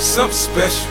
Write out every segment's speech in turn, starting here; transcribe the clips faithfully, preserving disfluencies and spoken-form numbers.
something special,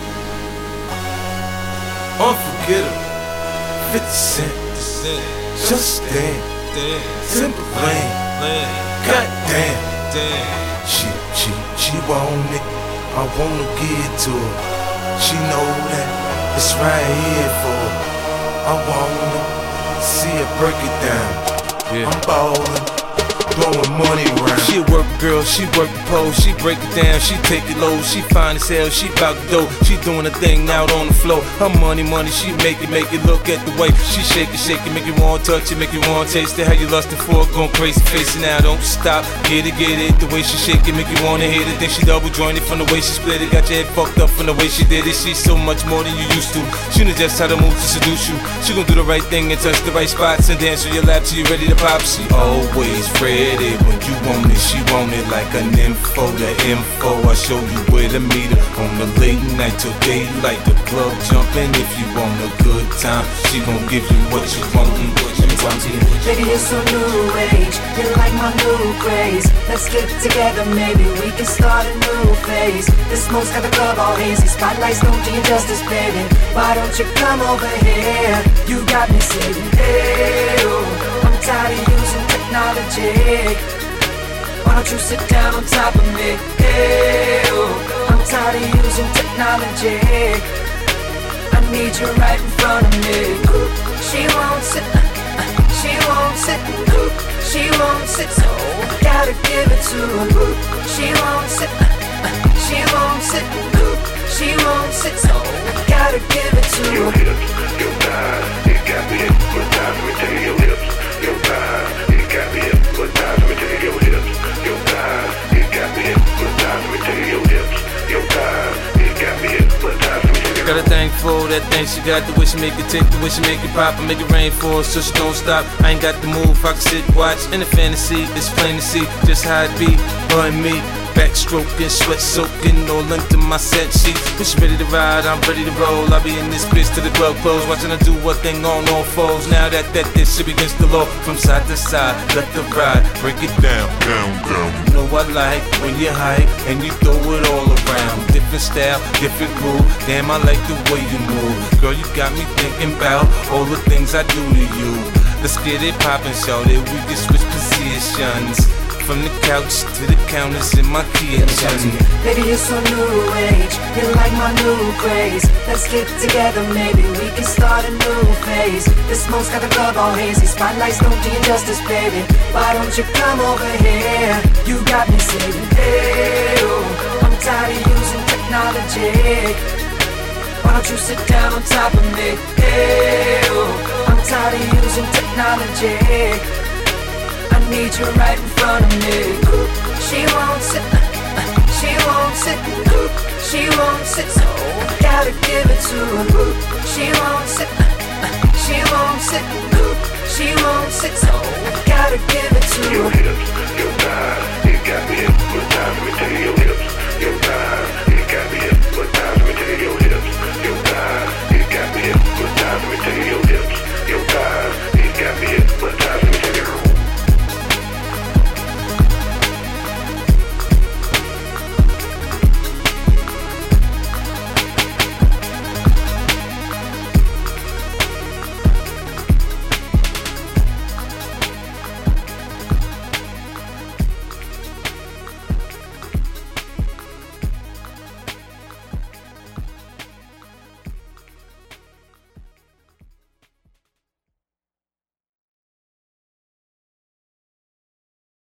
unforgettable. fifty cent, just damn, Timberland, goddamn. She, she, she want it, I wanna give it to her. She know that it's right here for her. I wanna see her break it down. Yeah. I'm ballin', blowing money around. She a work girl, she work the pole, she break it down, she take it low, she fine as hell, she bout the dough, she doing a thing out on the floor. Her money, money, she make it, make it. Look at the way she shake it, shake it, make you wanna touch it, make you wanna taste it. How you lustin' for it, going crazy, face it now, don't stop. Get it, get it, the way she shake it, make you wanna hit it. Then she double jointed from the way she split it, got your head fucked up from the way she did it. She's so much more than you used to. She knows just how to move to seduce you. She gon' do the right thing and touch the right spots and dance on your lap till you ready to pop. She always ready when you want it, she want it like an info. The info, I show you where to meet her on the late night till daylight. The club jumping if you want a good time. She gon' give you what you want and what you want. Baby, you're so new age, you're like my new craze. Let's get together, maybe we can start a new phase. The smoke's got the club all hazy, spotlights don't do you justice, baby. Why don't you come over here? You got me saying, hey, oh, I'm tired of using technology. Why don't you sit down on top of me? Hey, oh, I'm tired of using technology. I need you right in front of me. She won't sit, she won't sit, she won't sit, so I gotta give it to her. She won't sit, she won't sit, she won't sit, so I gotta give it to her. Your hips, your thighs, it got me hypnotized. Let me tell you, your hips, your thighs, it got me hypnotized. Let me tell you, your hips, your thighs, it got me hypnotized. Let me tell you, your hips, your thighs, it got me hypnotized. Let me tell you. Got a thing for that thing she got, the way she make it tick, the way she make it pop, and make it rain for her so she don't stop. I ain't got the move, I can sit, watch, in the fantasy, it's plain to see just how it be, her and me. Backstroking, sweat soaking, all into my set sheet. When she ready to ride, I'm ready to roll. I be in this bitch till the club close, watching her do what thing on all fours. Now that that this shit begins to low, from side to side, let the ride, break it down, down, down. You know I like when you hype and you throw it all around. Different style, different groove. Damn, I like the way you move. Girl, you got me thinking about all the things I do to you. Let's get it poppin', shorty. We can switch positions. From the couch to the counters in my kitchen. Baby, you're so new age, you're like my new craze. Let's get together, maybe we can start a new phase. The smoke's got the club all hazy, spotlights don't do you justice, baby. Why don't you come over here? You got me saying, hey, oh, I'm tired of using technology. Why don't you sit down on top of me? Hey, oh, I'm tired of using technology. I need you right in front of me. She won't sit, she won't sit, she won't sit, so I gotta give it to her. She won't sit, she won't sit, she won't sit, so I gotta give it to her. Your hips, your thighs, it got me hypnotized. Let me tell you, your hips,